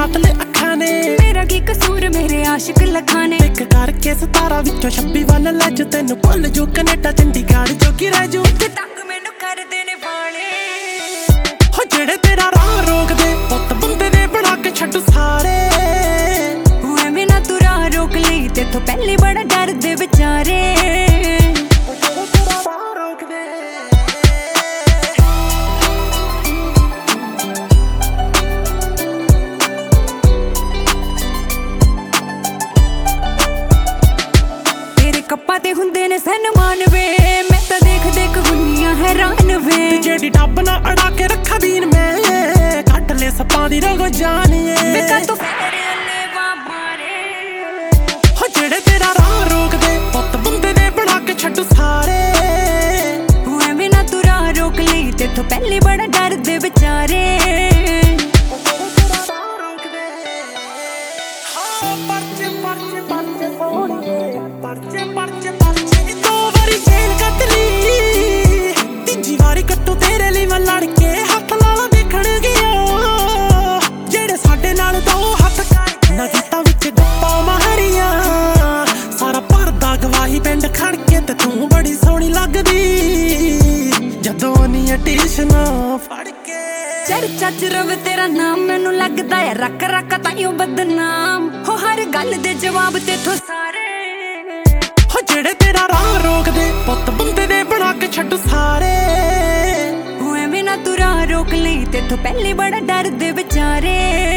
काट ले अखा ने। मेरा की कसूर मेरे आशिक लखा ने। टिक करके 17 विचों 26 वाल लज तेन भुल जू कनेडा चंडीगढ़ जोगी रह जू। तंग मैनू कर देने वाले हो जेड़े तेरा राह रोक दे पुत बंदे दे बना के छड्डू सारे। एवें ना तू राह रोक लई तेथों पहले बड़ा डरदे बेचारे। ਕੱਪਾਂ ਤੇ ਹੁੰਦੇ ਨੇ ਸਨਮਾਨ ਵੇ ਮੈਂ ਤਾਂ ਦੇਖ ਦੇਖ ਹੁੰਨੀਆਂ ਹੈਰਾਨ ਵੇ। ਜਿਹੜੀ ਡੱਬ ਨਾ ਅੜਾ ਕੇ ਰੱਖਾ ਦੀਨ ਮੈਂ ਕੱਢ ਲੈ ਸੱਪਾਂ ਦੀ ਰਗੋ ਜਾਣੀਏ। ਵੇ ਕਾ ਤੂੰ ਫੇਰੇ ਅੱਲੇ ਬਾਰੇ ਹੋ ਜਿਹੜੇ ਤੇਰਾ ਰਾਹ ਰੋਕਦੇ ਪੁੱਤ ਬੰਦੇ ਦੇ ਬਣਾ ਕੇ ਛੱਡੂ ਸਾਰੇ। ਐਵੇਂ ਨਾ ਤੂੰ ਰਾਹ ਰੋਕ ਲਈ ਤੇਥੋਂ ਪਹਿਲੇ ਬੜਾ ਡਰਦੇ ਵਿਚਾਰੇ। ਪਰਚੇ ਪਰਚੇ ਪਰਚੇ ਸੋਹਣੀਏ ਪਰਚੇ ਪਰਚੇ ਪਰਚੇ। ਦੋ ਵਾਰੀ ਜੇਲ ਕੱਟ ਲਈ ਤੀਜੀ ਵਾਰੀ ਕੱਟੂ ਤੇਰੇ ਲਈ ਮੈਂ ਲੜ ਕੇ। ਹੱਥ ਲਾਲਾ ਦੇਖਣਗੇ ਜਿਹੜੇ ਸਾਡੇ ਨਾਲ ਦੋ ਹੱਥ ਕਰ ਨਾ ਗੀਤਾਂ ਵਿੱਚ ਗੱਪਾਂ ਮਾਰੀਆਂ। ਸਾਰਾ ਭਰਦਾ ਗਵਾਹੀ ਪਿੰਡ ਖੜ ਕੇ ਤੇ ਤੂੰ ਬੜੀ ਸੋਹਣੀ ਲੱਗਦੀ ਜਦੋਂ ਨੀ ਟਿਸ਼ਨ ਫੜ ਕੇ। ਚਰਚਾ ਚ ਰਵੇ ਤੇਰਾ ਨਾਮ ਮੈਨੂੰ ਲੱਗਦਾ ਹੈ ਰੱਖ ਰੱਖ ਤਾਈਓ ਬਦਨਾਮ। ਹੋ ਹਰ ਗੱਲ ਦੇ ਜਵਾਬ ਤੇਥੋਂ ਸਾਰੇ। ਹੋ ਜਿਹੜੇ ਤੇਰਾ ਰਾਹ ਰੋਕਦੇ ਪੁੱਤ ਬੰਦੇ ਦੇ ਬਣਾ ਕੇ ਛੱਡੂ ਸਾਰੇ। ਐਵੇਂ ਨਾ ਤੂੰ ਰਾਹ ਰੋਕ ਲਈ ਤੇਥੋਂ ਪਹਿਲੇ ਬੜਾ ਡਰਦੇ ਵਿਚਾਰੇ।